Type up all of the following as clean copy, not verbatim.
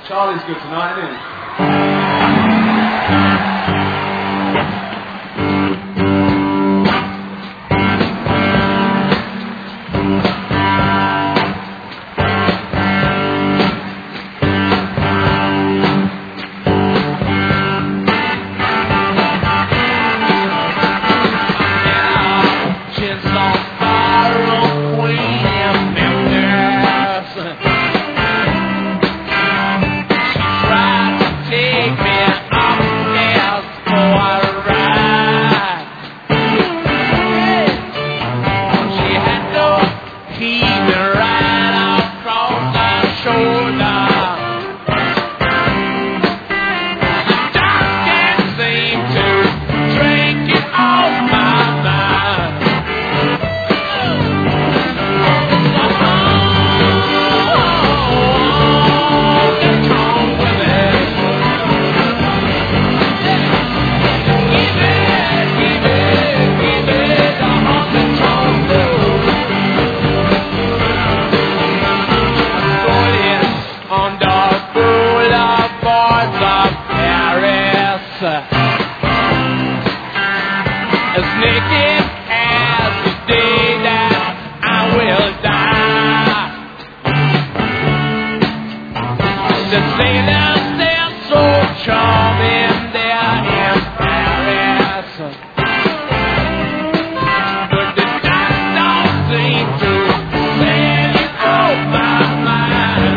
Charlie's good tonight, isn't he? As naked as the day that I will die. The sailors, they're so charming there in Paris, but the dust don't seem to let it off my mind.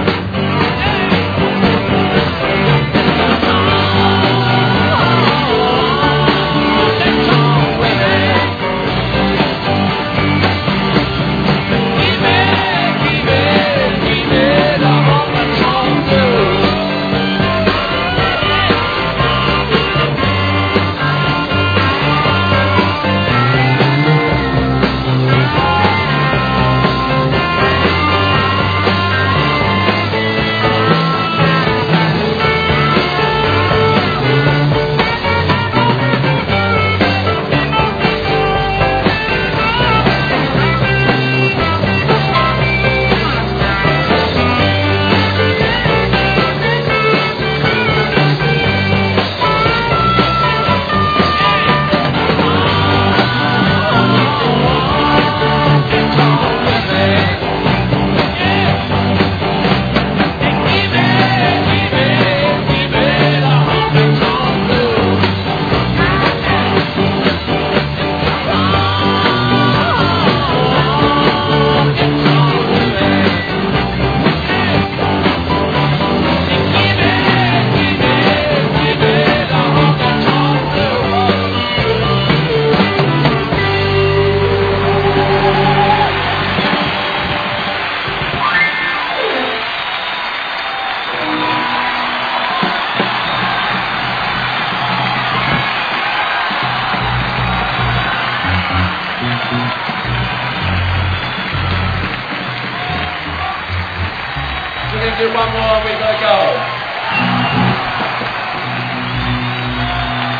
So we do one more, we gotta go.